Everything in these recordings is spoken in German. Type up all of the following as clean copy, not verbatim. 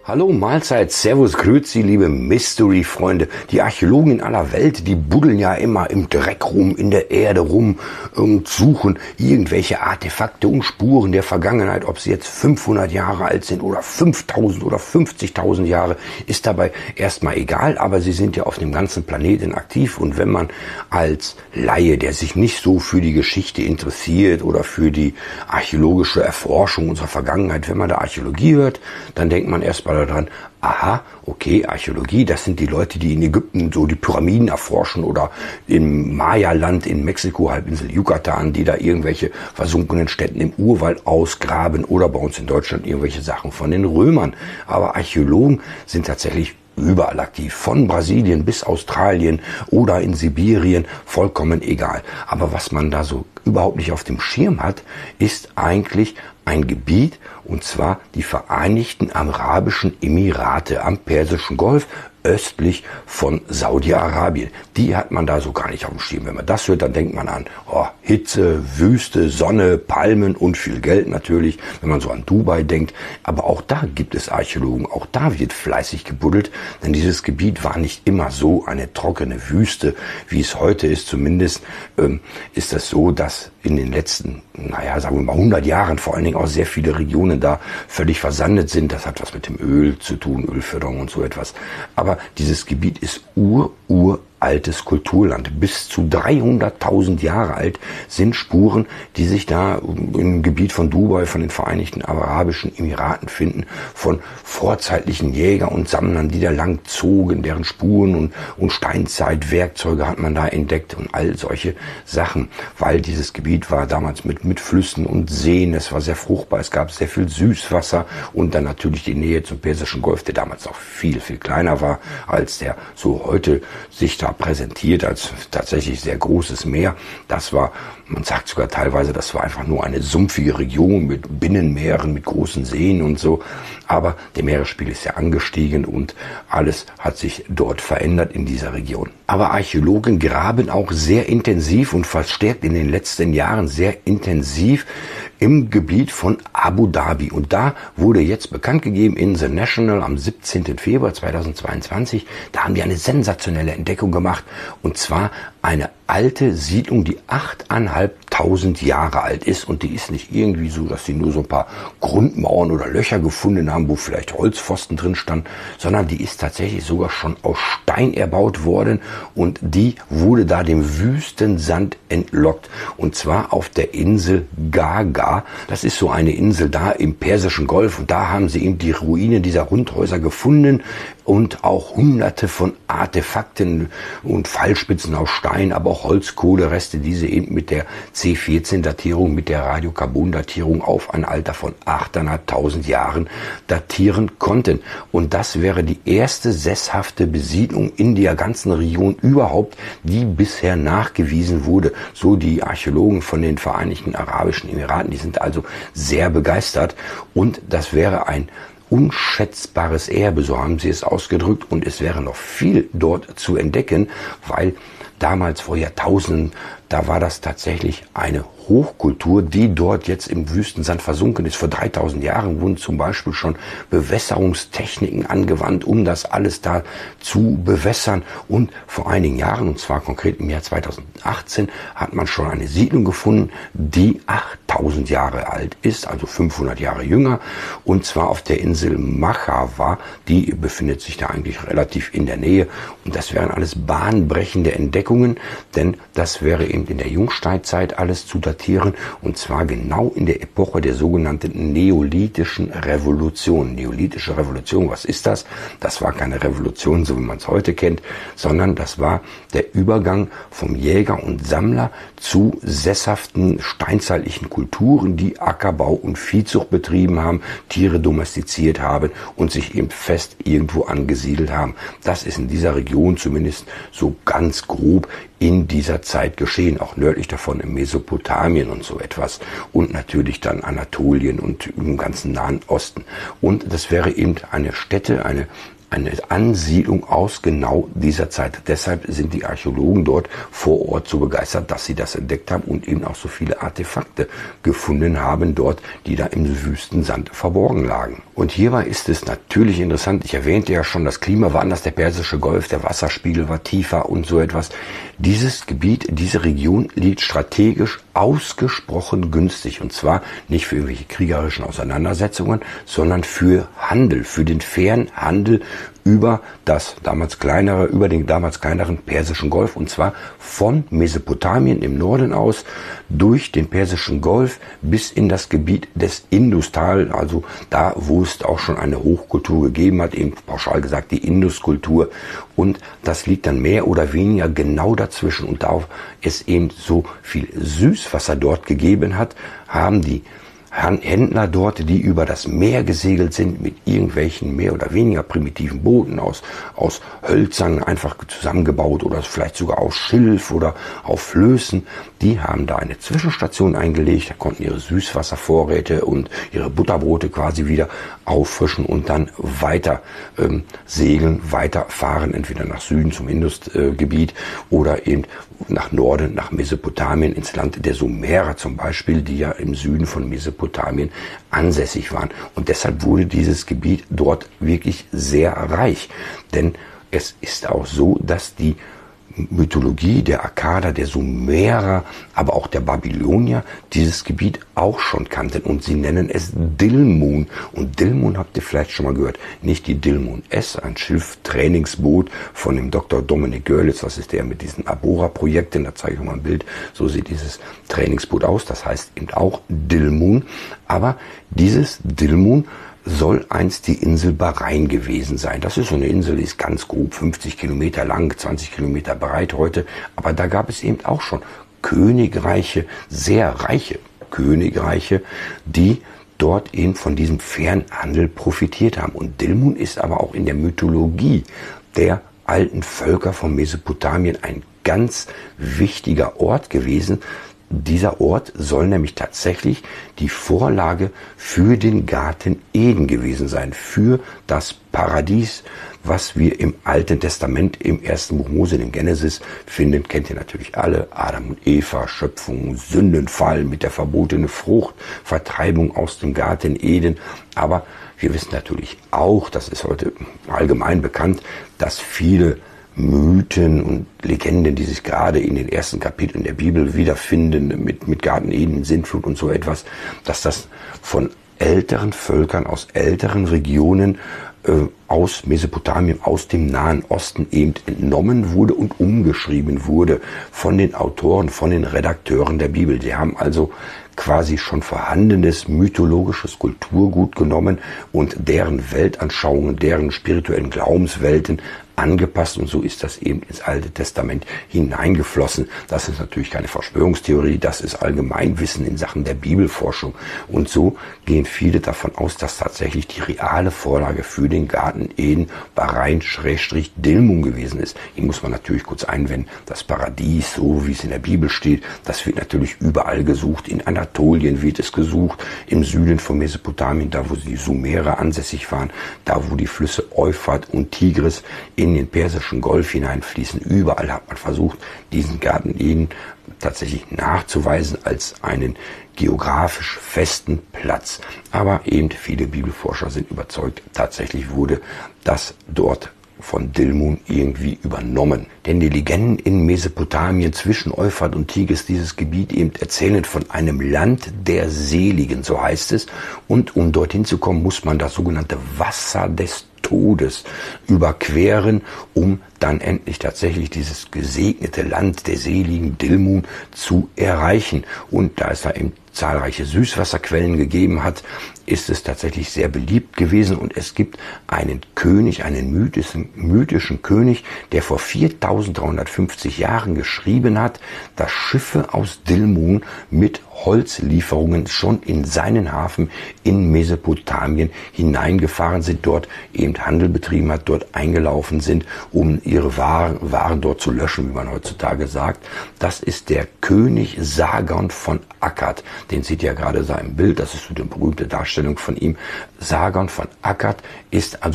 Hallo, Mahlzeit, Servus, Grüezi, liebe Mystery-Freunde. Die Archäologen in aller Welt, die buddeln ja immer im Dreck rum, in der Erde rum und suchen irgendwelche Artefakte und Spuren der Vergangenheit. Ob sie jetzt 500 Jahre alt sind oder 5000 oder 50.000 Jahre, ist dabei erstmal egal. Aber sie sind ja auf dem ganzen Planeten aktiv. Und wenn man als Laie, der sich nicht so für die Geschichte interessiert oder für die archäologische Erforschung unserer Vergangenheit, wenn man da Archäologie hört, dann denkt man erstmal daran, aha, okay, Archäologie, das sind die Leute, die in Ägypten so die Pyramiden erforschen oder im Maya-Land in Mexiko, Halbinsel Yucatan, die da irgendwelche versunkenen Städten im Urwald ausgraben oder bei uns in Deutschland irgendwelche Sachen von den Römern. Aber Archäologen sind tatsächlich überall aktiv, von Brasilien bis Australien oder in Sibirien, vollkommen egal. Aber was man da so überhaupt nicht auf dem Schirm hat, ist eigentlich ein Gebiet, und zwar die Vereinigten Arabischen Emirate am Persischen Golf, östlich von Saudi-Arabien. Die hat man da so gar nicht auf dem Schirm. Wenn man das hört, dann denkt man an Hitze, Wüste, Sonne, Palmen und viel Geld natürlich, wenn man so an Dubai denkt. Aber auch da gibt es Archäologen, auch da wird fleißig gebuddelt, denn dieses Gebiet war nicht immer so eine trockene Wüste, wie es heute ist. Zumindest ist das so, dass in den letzten, sagen wir mal 100 Jahren vor allen Dingen auch sehr viele Regionen da völlig versandet sind. Das hat was mit dem Öl zu tun, Ölförderung und so etwas. Aber dieses Gebiet ist uraltes Kulturland. Bis zu 300.000 Jahre alt sind Spuren, die sich da im Gebiet von Dubai, von den Vereinigten Arabischen Emiraten finden, von vorzeitlichen Jägern und Sammlern, die da lang zogen, deren Spuren und Steinzeitwerkzeuge hat man da entdeckt und all solche Sachen, weil dieses Gebiet war damals mit Flüssen und Seen, es war sehr fruchtbar, es gab sehr viel Süßwasser und dann natürlich die Nähe zum Persischen Golf, der damals auch viel, viel kleiner war, als der so heute sich da präsentiert als tatsächlich sehr großes Meer. Das war, man sagt sogar teilweise, das war einfach nur eine sumpfige Region mit Binnenmeeren, mit großen Seen und so. Aber der Meeresspiegel ist ja angestiegen und alles hat sich dort verändert in dieser Region. Aber Archäologen graben auch sehr intensiv und verstärkt in den letzten Jahren sehr intensiv im Gebiet von Abu Dhabi. Und da wurde jetzt bekannt gegeben in The National am 17. Februar 2022, da haben die eine sensationelle Entdeckung gemacht. Und zwar eine alte Siedlung, die 8.500 Jahre alt ist. Und die ist nicht irgendwie so, dass sie nur so ein paar Grundmauern oder Löcher gefunden haben, wo vielleicht Holzpfosten drin standen, sondern die ist tatsächlich sogar schon aus Stein erbaut worden. Und die wurde da dem Wüstensand entlockt. Und zwar auf der Insel Gaga. Das ist so eine Insel da im Persischen Golf. Und da haben sie eben die Ruinen dieser Rundhäuser gefunden und auch hunderte von Artefakten und Pfeilspitzen aus Stein, aber auch Holzkohlereste, die sie eben mit der C14-Datierung, mit der Radiokarbon-Datierung auf ein Alter von 8.500 Jahren datieren konnten. Und das wäre die erste sesshafte Besiedlung in der ganzen Region überhaupt, die bisher nachgewiesen wurde. So die Archäologen von den Vereinigten Arabischen Emiraten, die sind also sehr begeistert. Und das wäre ein unschätzbares Erbe, so haben sie es ausgedrückt, und es wäre noch viel dort zu entdecken, weil damals vor Jahrtausenden, da war das tatsächlich eine Hochkultur, die dort jetzt im Wüstensand versunken ist. Vor 3.000 Jahren wurden zum Beispiel schon Bewässerungstechniken angewandt, um das alles da zu bewässern. Und vor einigen Jahren, und zwar konkret im Jahr 2018, hat man schon eine Siedlung gefunden, die 8.000 Jahre alt ist, also 500 Jahre jünger, und zwar auf der Insel Machawa. Die befindet sich da eigentlich relativ in der Nähe. Und das wären alles bahnbrechende Entdeckungen, denn das wäre eben in der Jungsteinzeit alles zu datieren, und zwar genau in der Epoche der sogenannten Neolithischen Revolution. Neolithische Revolution, was ist das? Das war keine Revolution, so wie man es heute kennt, sondern das war der Übergang vom Jäger und Sammler zu sesshaften steinzeitlichen Kulturen, die Ackerbau und Viehzucht betrieben haben, Tiere domestiziert haben und sich eben fest irgendwo angesiedelt haben. Das ist in dieser Region zumindest so ganz grob in dieser Zeit geschehen, auch nördlich davon in Mesopotamien und so etwas und natürlich dann Anatolien und im ganzen Nahen Osten. Und das wäre eben eine Stätte, eine eine Ansiedlung aus genau dieser Zeit. Deshalb sind die Archäologen dort vor Ort so begeistert, dass sie das entdeckt haben und eben auch so viele Artefakte gefunden haben dort, die da im Wüstensand verborgen lagen. Und hierbei ist es natürlich interessant, ich erwähnte ja schon, das Klima war anders, der Persische Golf, der Wasserspiegel war tiefer und so etwas. Dieses Gebiet, diese Region liegt strategisch ausgesprochen günstig, und zwar nicht für irgendwelche kriegerischen Auseinandersetzungen, sondern für Handel, für den fairen Handel über den damals kleineren Persischen Golf, und zwar von Mesopotamien im Norden aus durch den Persischen Golf bis in das Gebiet des Industal, also da, wo es auch schon eine Hochkultur gegeben hat, eben pauschal gesagt die Induskultur, und das liegt dann mehr oder weniger genau dazwischen, und da es eben so viel Süßwasser dort gegeben hat, haben die Händler dort, die über das Meer gesegelt sind, mit irgendwelchen mehr oder weniger primitiven Booten aus Hölzern einfach zusammengebaut oder vielleicht sogar aus Schilf oder auf Flößen, die haben da eine Zwischenstation eingelegt, da konnten ihre Süßwasservorräte und ihre Butterbrote quasi wieder auffrischen und dann weiter segeln, weiterfahren, entweder nach Süden zum Indusgebiet oder eben nach Norden, nach Mesopotamien, ins Land der Sumerer zum Beispiel, die ja im Süden von Mesopotamien ansässig waren. Und deshalb wurde dieses Gebiet dort wirklich sehr reich. Denn es ist auch so, dass die Mythologie der Akkader, der Sumerer, aber auch der Babylonier dieses Gebiet auch schon kannten, und sie nennen es Dilmun. Und Dilmun habt ihr vielleicht schon mal gehört, nicht die Dilmun S, ein Schifftrainingsboot von dem Dr. Dominik Görlitz, das ist der mit diesen Abora-Projekten, da zeige ich euch mal ein Bild, so sieht dieses Trainingsboot aus, das heißt eben auch Dilmun, aber dieses Dilmun soll einst die Insel Bahrain gewesen sein. Das ist so eine Insel, die ist ganz grob 50 Kilometer lang, 20 Kilometer breit heute. Aber da gab es eben auch schon Königreiche, sehr reiche Königreiche, die dort eben von diesem Fernhandel profitiert haben. Und Dilmun ist aber auch in der Mythologie der alten Völker von Mesopotamien ein ganz wichtiger Ort gewesen. Dieser Ort soll nämlich tatsächlich die Vorlage für den Garten Eden gewesen sein, für das Paradies, was wir im Alten Testament, im ersten Buch Mose, dem Genesis, finden. Kennt ihr natürlich alle: Adam und Eva, Schöpfung, Sündenfall mit der verbotenen Frucht, Vertreibung aus dem Garten Eden. Aber wir wissen natürlich auch, das ist heute allgemein bekannt, dass viele Mythen und Legenden, die sich gerade in den ersten Kapiteln der Bibel wiederfinden, mit Garten Eden, Sintflut und so etwas, dass das von älteren Völkern aus älteren Regionen aus Mesopotamien, aus dem Nahen Osten eben entnommen wurde und umgeschrieben wurde von den Autoren, von den Redakteuren der Bibel. Die haben also quasi schon vorhandenes mythologisches Kulturgut genommen und deren Weltanschauungen, deren spirituellen Glaubenswelten angepasst, und so ist das eben ins Alte Testament hineingeflossen. Das ist natürlich keine Verschwörungstheorie, das ist Allgemeinwissen in Sachen der Bibelforschung, und so gehen viele davon aus, dass tatsächlich die reale Vorlage für den Garten Eden Bahrain-Dilmun gewesen ist. Hier muss man natürlich kurz einwenden, das Paradies, so wie es in der Bibel steht, das wird natürlich überall gesucht. In Anatolien wird es gesucht, im Süden von Mesopotamien, da wo die Sumerer ansässig waren, da wo die Flüsse Euphrat und Tigris in den Persischen Golf hineinfließen. Überall hat man versucht, diesen Garten Eden tatsächlich nachzuweisen als einen geografisch festen Platz. Aber eben viele Bibelforscher sind überzeugt, tatsächlich wurde das dort von Dilmun irgendwie übernommen. Denn die Legenden in Mesopotamien zwischen Euphrat und Tigris, dieses Gebiet eben, erzählen von einem Land der Seligen, so heißt es. Und um dorthin zu kommen, muss man das sogenannte Wasser des Todes überqueren, um dann endlich tatsächlich dieses gesegnete Land der seligen Dilmun zu erreichen. Und da es da eben zahlreiche Süßwasserquellen gegeben hat, ist es tatsächlich sehr beliebt gewesen, und es gibt einen König, einen mythischen König, der vor 4350 Jahren geschrieben hat, dass Schiffe aus Dilmun mit Holzlieferungen schon in seinen Hafen in Mesopotamien hineingefahren sind, dort eben Handel betrieben hat, dort eingelaufen sind, um ihre Waren dort zu löschen, wie man heutzutage sagt. Das ist der König Sargon von Akkad. Den seht ihr ja gerade in seinem Bild, das ist so eine berühmte Darstellung von ihm. Sargon von Akkad ist also der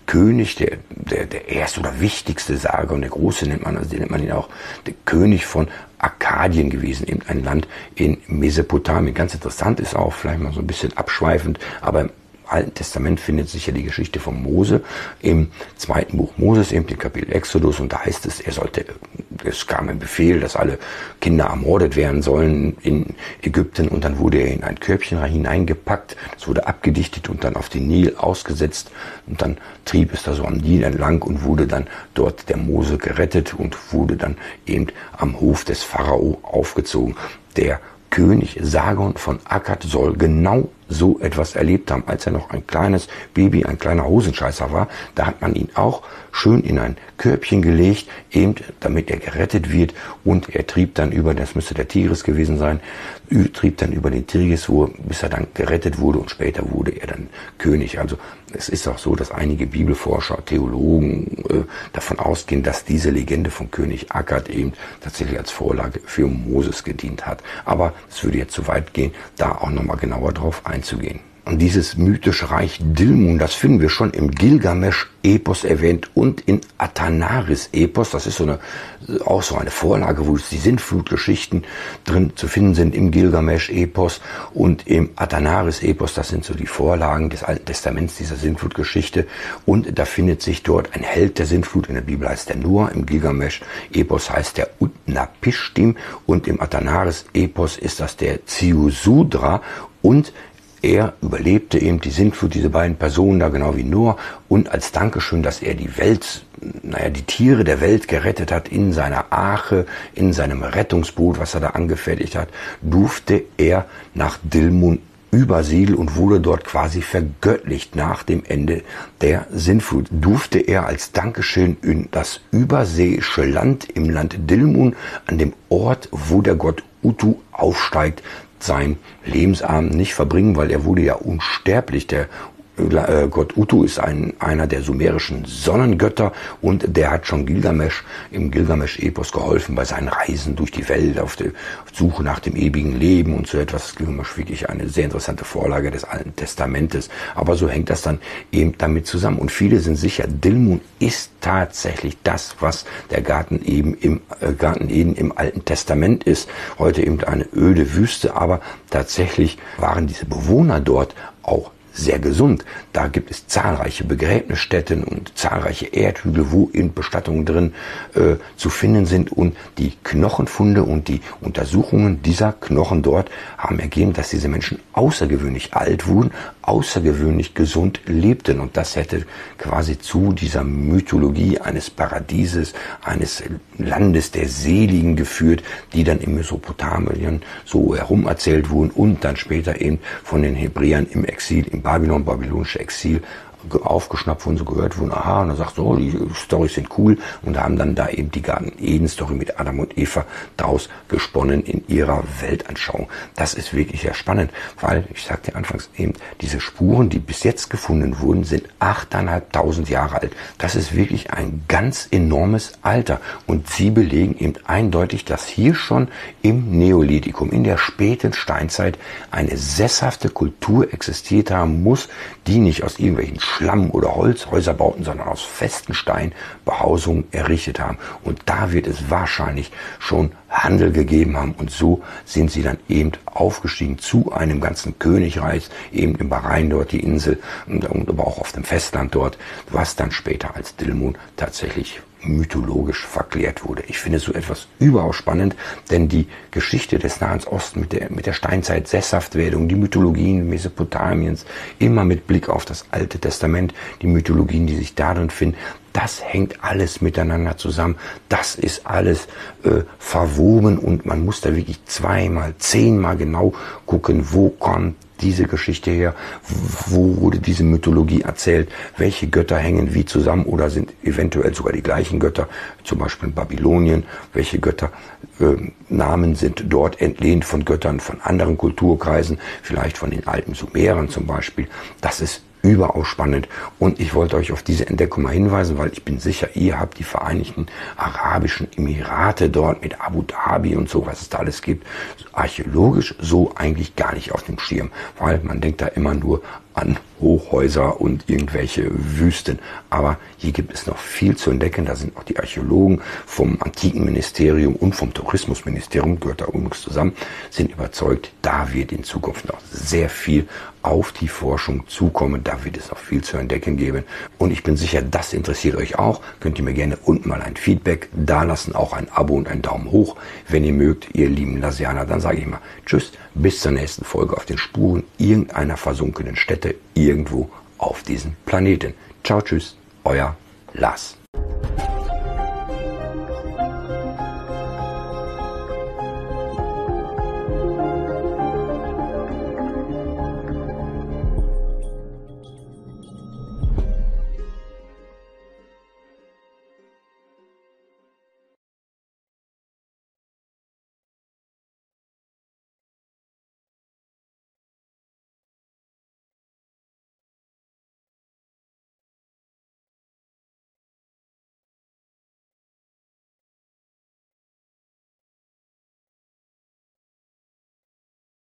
König, der erste oder wichtigste Sargon, der Große nennt man ihn auch, der König von Akkadien gewesen, eben ein Land in Mesopotamien. Ganz interessant ist auch, vielleicht mal so ein bisschen abschweifend, aber im Alten Testament findet sich ja die Geschichte von Mose im 2. Buch Moses, eben im Kapitel Exodus, und da heißt es, es kam ein Befehl, dass alle Kinder ermordet werden sollen in Ägypten, und dann wurde er in ein Körbchen hineingepackt, es wurde abgedichtet und dann auf den Nil ausgesetzt, und dann trieb es da so am Nil entlang und wurde dann dort der Mose gerettet und wurde dann eben am Hof des Pharao aufgezogen. Der König Sargon von Akkad soll genau so etwas erlebt haben, als er noch ein kleines Baby, ein kleiner Hosenscheißer war. Da hat man ihn auch schön in ein Körbchen gelegt, eben damit er gerettet wird, und er trieb dann das müsste der Tigris gewesen sein, trieb dann über den Tigris, bis er dann gerettet wurde, und später wurde er dann König. Also es ist auch so, dass einige Bibelforscher, Theologen davon ausgehen, dass diese Legende von König Akkad eben tatsächlich als Vorlage für Moses gedient hat. Aber es würde jetzt zu weit gehen, da auch nochmal genauer drauf einzugehen. Und dieses mythische Reich Dilmun, das finden wir schon im Gilgamesch-Epos erwähnt und in Atanaris-Epos. Das ist auch so eine Vorlage, wo die Sintflutgeschichten drin zu finden sind im Gilgamesch-Epos und im Atanaris-Epos. Das sind so die Vorlagen des Alten Testaments, dieser Sintflutgeschichte. Und da findet sich dort ein Held der Sintflut. In der Bibel heißt der Noah, im Gilgamesch-Epos heißt der Utnapishtim und im Atanaris-Epos ist das der Ziusudra, und er überlebte eben die Sintflut, diese beiden Personen da, genau wie Noah. Und als Dankeschön, dass er die Tiere der Welt gerettet hat in seiner Arche, in seinem Rettungsboot, was er da angefertigt hat, durfte er nach Dilmun übersiedeln und wurde dort quasi vergöttlicht. Nach dem Ende der Sintflut durfte er als Dankeschön in das überseeische Land, im Land Dilmun, an dem Ort, wo der Gott Utu aufsteigt, sein Lebensabend nicht verbringen, weil er wurde ja unsterblich. Der Gott Utu ist einer der sumerischen Sonnengötter, und der hat schon im Gilgamesch-Epos geholfen bei seinen Reisen durch die Welt auf der Suche nach dem ewigen Leben und so etwas. Gilgamesch wirklich eine sehr interessante Vorlage des Alten Testamentes. Aber so hängt das dann eben damit zusammen. Und viele sind sicher, Dilmun ist tatsächlich das, was der Garten Eden im Alten Testament ist. Heute eben eine öde Wüste, aber tatsächlich waren diese Bewohner dort auch sehr gesund. Da gibt es zahlreiche Begräbnisstätten und zahlreiche Erdhügel, wo eben Bestattungen drin zu finden sind. Und die Knochenfunde und die Untersuchungen dieser Knochen dort haben ergeben, dass diese Menschen außergewöhnlich alt wurden, außergewöhnlich gesund lebten. Und das hätte quasi zu dieser Mythologie eines Paradieses, eines Landes der Seligen geführt, die dann in Mesopotamien so herum erzählt wurden und dann später eben von den Hebräern im Exil, im babylonische Exil aufgeschnappt wurden, so gehört wurden, aha, und er sagt so, die Storys sind cool, und haben dann da eben die Garten Eden Story mit Adam und Eva daraus gesponnen in ihrer Weltanschauung. Das ist wirklich sehr spannend, weil, ich sagte anfangs eben, diese Spuren, die bis jetzt gefunden wurden, sind 8.500 Jahre alt. Das ist wirklich ein ganz enormes Alter, und sie belegen eben eindeutig, dass hier schon im Neolithikum, in der späten Steinzeit, eine sesshafte Kultur existiert haben muss, die nicht aus irgendwelchen Schlamm- oder Holzhäuser bauten, sondern aus festen Steinbehausungen errichtet haben. Und da wird es wahrscheinlich schon Handel gegeben haben. Und so sind sie dann eben aufgestiegen zu einem ganzen Königreich, eben im Bahrain dort, die Insel, und aber auch auf dem Festland dort, was dann später als Dilmun tatsächlich mythologisch verklärt wurde. Ich finde so etwas überaus spannend, denn die Geschichte des Nahen Ostens mit der Steinzeit, Sesshaftwerdung, die Mythologien Mesopotamiens, immer mit Blick auf das Alte Testament, die Mythologien, die sich darin finden, das hängt alles miteinander zusammen. Das ist alles verwoben, und man muss da wirklich 2-mal, 10-mal genau gucken, wo kommt diese Geschichte her, wo wurde diese Mythologie erzählt, welche Götter hängen wie zusammen oder sind eventuell sogar die gleichen Götter, zum Beispiel in Babylonien, welche Namen sind dort entlehnt von Göttern von anderen Kulturkreisen, vielleicht von den alten Sumerern zum Beispiel. Das ist überaus spannend, und ich wollte euch auf diese Entdeckung mal hinweisen, weil ich bin sicher, ihr habt die Vereinigten Arabischen Emirate dort mit Abu Dhabi und so, was es da alles gibt, archäologisch so eigentlich gar nicht auf dem Schirm, weil man denkt da immer nur an Hochhäuser und irgendwelche Wüsten. Aber hier gibt es noch viel zu entdecken. Da sind auch die Archäologen vom Antikenministerium und vom Tourismusministerium, gehört da übrigens zusammen, sind überzeugt, da wird in Zukunft noch sehr viel auf die Forschung zukommen. Da wird es noch viel zu entdecken geben. Und ich bin sicher, das interessiert euch auch. Könnt ihr mir gerne unten mal ein Feedback dalassen, auch ein Abo und einen Daumen hoch, wenn ihr mögt, ihr lieben Lasianer. Dann sage ich mal tschüss, bis zur nächsten Folge auf den Spuren irgendeiner versunkenen Stätte irgendwo auf diesem Planeten. Ciao, tschüss, euer Lars.